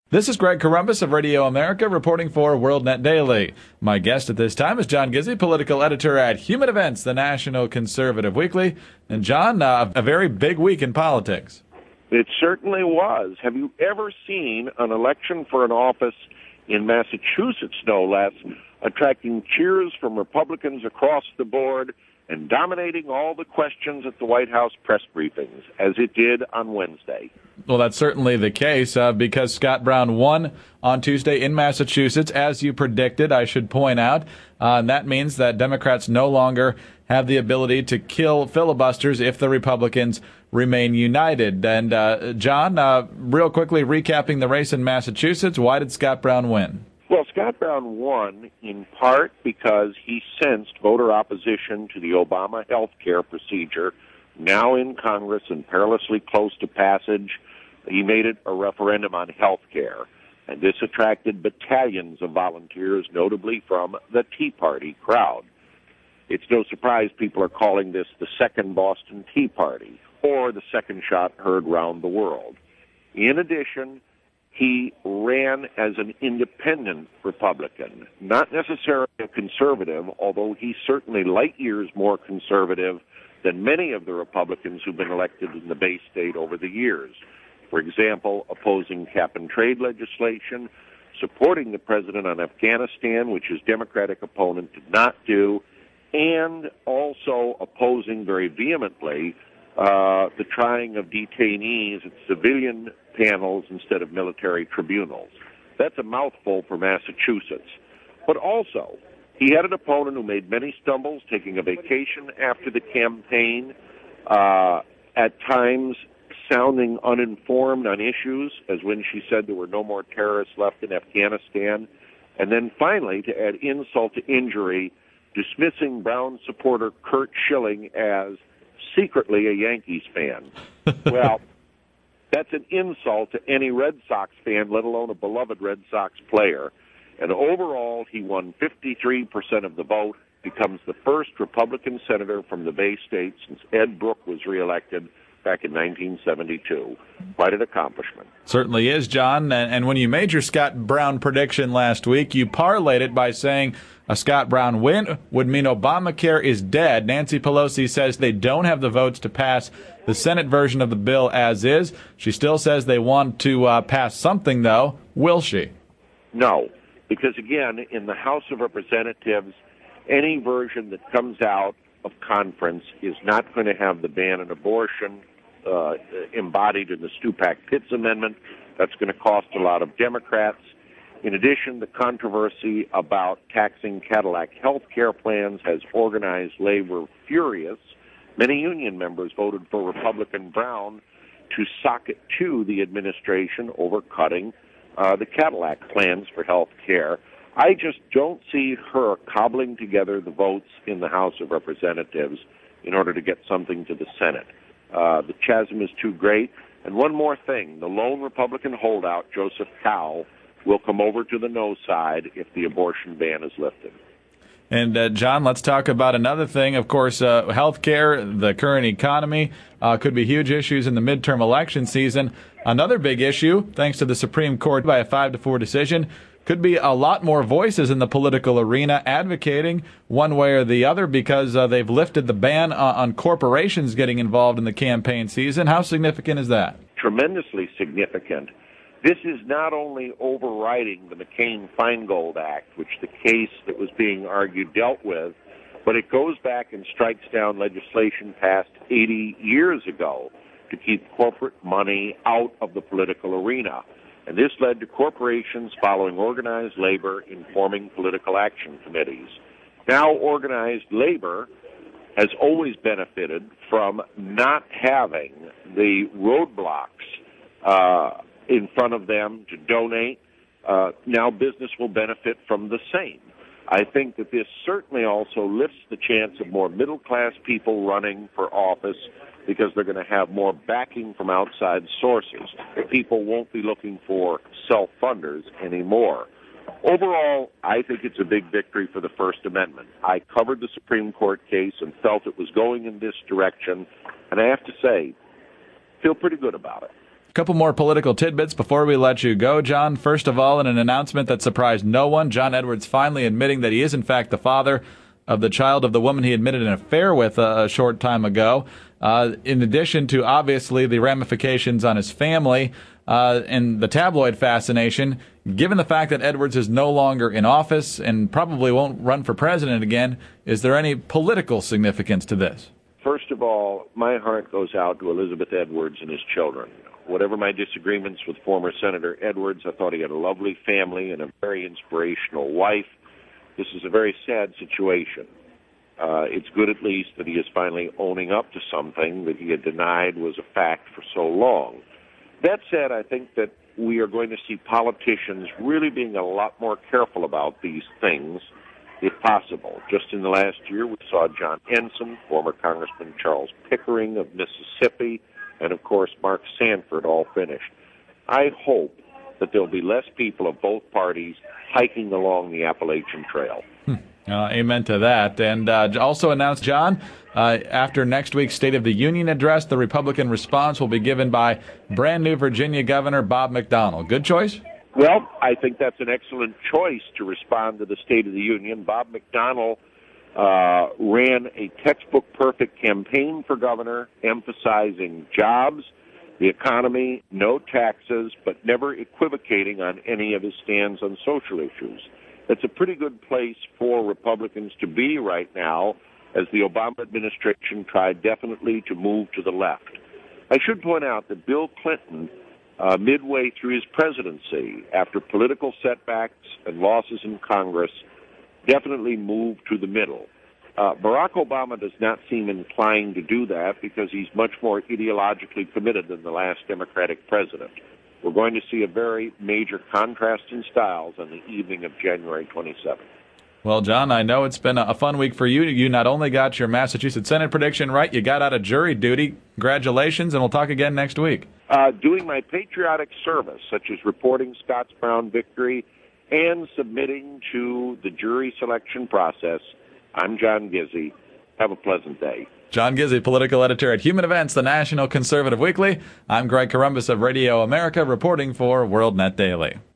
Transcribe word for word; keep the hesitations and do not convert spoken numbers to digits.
This is Greg Corombos of Radio America reporting for WorldNet Daily. My guest at this time is John Gizzi, political editor at Human Events, the National Conservative Weekly. And John, uh, a very big week in politics. It certainly was. Have you ever seen an election for an office in Massachusetts, no less, attracting cheers from Republicans across the board and dominating all the questions at the White House press briefings, as it did on Wednesday? Well, that's certainly the case uh, because Scott Brown won on Tuesday in Massachusetts, as you predicted, I should point out. Uh, and that means that Democrats no longer have the ability to kill filibusters if the Republicans remain united. And, uh, John, uh, real quickly recapping the race in Massachusetts, why did Scott Brown win? Well, Scott Brown won in part because he sensed voter opposition to the Obama health care procedure, now in Congress and perilously close to passage. He made it a referendum on health care, and this attracted battalions of volunteers, notably from the Tea Party crowd. It's no surprise people are calling this the second Boston Tea Party, or the second shot heard round the world. In addition, he ran as an independent Republican, not necessarily a conservative, although he's certainly light years more conservative than many of the Republicans who've been elected in the Bay State over the years. For example, opposing cap-and-trade legislation, supporting the president on Afghanistan, which his Democratic opponent did not do, and also opposing very vehemently uh, the trying of detainees at civilian panels instead of military tribunals. That's a mouthful for Massachusetts. But also, he had an opponent who made many stumbles, taking a vacation after the campaign, uh, at times sounding uninformed on issues, as when she said there were no more terrorists left in Afghanistan, and then finally, to add insult to injury, dismissing Brown supporter Curt Schilling as secretly a Yankees fan. Well, that's an insult to any Red Sox fan, let alone a beloved Red Sox player. And overall, he won fifty-three percent of the vote, becomes the first Republican senator from the Bay State since Ed Brooke was reelected back in nineteen seventy-two. Quite an accomplishment. Certainly is, John. And, and when you made your Scott Brown prediction last week, you parlayed it by saying a Scott Brown win would mean Obamacare is dead. Nancy Pelosi says they don't have the votes to pass the Senate version of the bill as is. She still says they want to uh, pass something, though. Will she? No, because, again, in the House of Representatives, any version that comes out of conference is not going to have the ban on abortion uh, embodied in the Stupak-Pitts amendment. That's going to cost a lot of Democrats. In addition, the controversy about taxing Cadillac health care plans has organized labor furious. Many union members voted for Republican Brown to sock it to the administration over cutting uh, the Cadillac plans for health care. I just don't see her cobbling together the votes in the House of Representatives in order to get something to the Senate. Uh, the chasm is too great. And one more thing, the lone Republican holdout, Joseph Cowell, will come over to the no side if the abortion ban is lifted. And, uh, John, let's talk about another thing. Of course, uh, health care, the current economy, uh, could be huge issues in the midterm election season. Another big issue, thanks to the Supreme Court by a five to four decision, could be a lot more voices in the political arena advocating one way or the other because uh, they've lifted the ban on, on corporations getting involved in the campaign season. How significant is that? Tremendously significant. This is not only overriding the McCain-Feingold Act, which the case that was being argued dealt with, but it goes back and strikes down legislation passed eighty years ago to keep corporate money out of the political arena. And this led to corporations following organized labor in forming political action committees. Now, organized labor has always benefited from not having the roadblocks uh, in front of them to donate. Uh, now business will benefit from the same. I think that this certainly also lifts the chance of more middle-class people running for office because they're going to have more backing from outside sources. People won't be looking for self-funders anymore. Overall, I think it's a big victory for the First Amendment. I covered the Supreme Court case and felt it was going in this direction, and I have to say, feel pretty good about it. couple more political tidbits before we let you go, John. First of all, in an announcement that surprised no one, John Edwards finally admitting that he is, in fact, the father of the child of the woman he admitted an affair with a, a short time ago. Uh, in addition to, obviously, the ramifications on his family uh, and the tabloid fascination, given the fact that Edwards is no longer in office and probably won't run for president again, is there any political significance to this? First of all, my heart goes out to Elizabeth Edwards and his children. Whatever my disagreements with former Senator Edwards, I thought he had a lovely family and a very inspirational wife. This is a very sad situation. Uh, it's good at least that he is finally owning up to something that he had denied was a fact for so long. That said, I think that we are going to see politicians really being a lot more careful about these things, if possible. Just in the last year, we saw John Ensign, former Congressman Charles Pickering of Mississippi, and, of course, Mark Sanford all finished. I hope that there will be less people of both parties hiking along the Appalachian Trail. Hmm. Uh, amen to that. And uh, also announced, John, uh, after next week's State of the Union address, the Republican response will be given by brand new Virginia Governor Bob McDonnell. Good choice? Well, I think that's an excellent choice to respond to the State of the Union. Bob McDonnell uh, ran a textbook-perfect campaign for governor, emphasizing jobs, the economy, no taxes, but never equivocating on any of his stands on social issues. It's a pretty good place for Republicans to be right now, as the Obama administration tried definitely to move to the left. I should point out that Bill Clinton, uh, midway through his presidency, after political setbacks and losses in Congress, definitely moved to the middle. Uh, Barack Obama does not seem inclined to do that because he's much more ideologically committed than the last Democratic president. We're going to see a very major contrast in styles on the evening of January twenty-seventh. Well, John, I know it's been a fun week for you. You not only got your Massachusetts Senate prediction right, you got out of jury duty. Congratulations, and we'll talk again next week. Uh, doing my patriotic service, such as reporting Scott's Brown victory and submitting to the jury selection process, I'm John Gizzi. Have a pleasant day. John Gizzi, political editor at Human Events, the National Conservative Weekly. I'm Greg Corombos of Radio America, reporting for WorldNet Daily.